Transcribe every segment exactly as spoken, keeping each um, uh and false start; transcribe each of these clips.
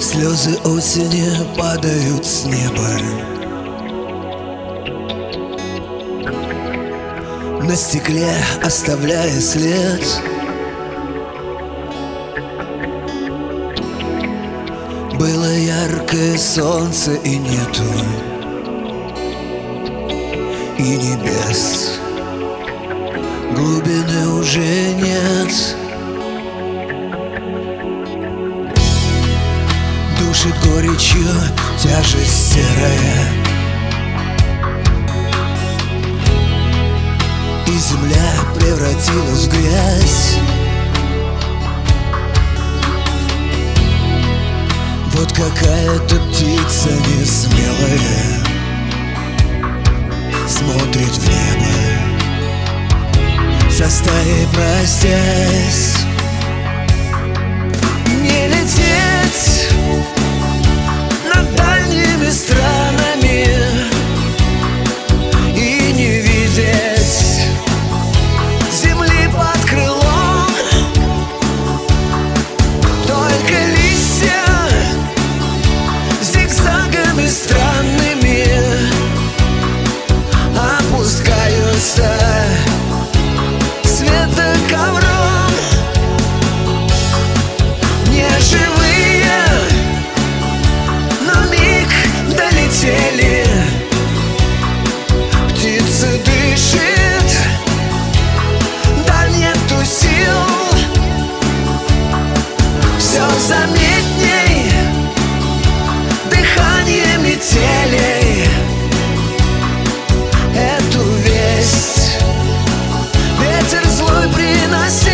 Слезы осени падают с неба, на стекле оставляя след. Было яркое солнце и нету, и небес, глубины уже нет. Душит горечью тяжесть серая, и земля превратилась в грязь. Вот какая-то птица несмелая смотрит в небо, со стаей простясь. Не лететь над дальними странами и не видеть земли под крылом. Только листья зигзагами странными опускаются светоковром. Не живые, на миг долетели. Птица дышит, да нету сил. Все заметней дыхание метелей. Эту весть ветер злой приносил.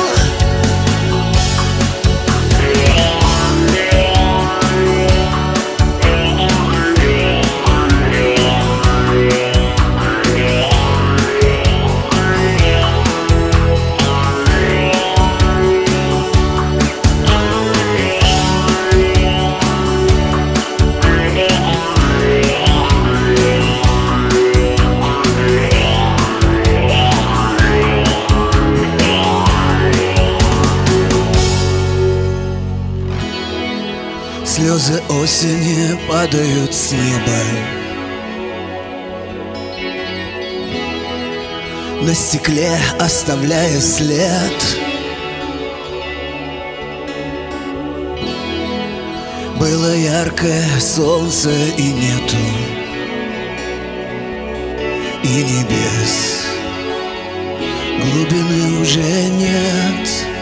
Слезы осени падают с неба, на стекле оставляя след. Было яркое солнце и нету, и небес, глубины уже нет.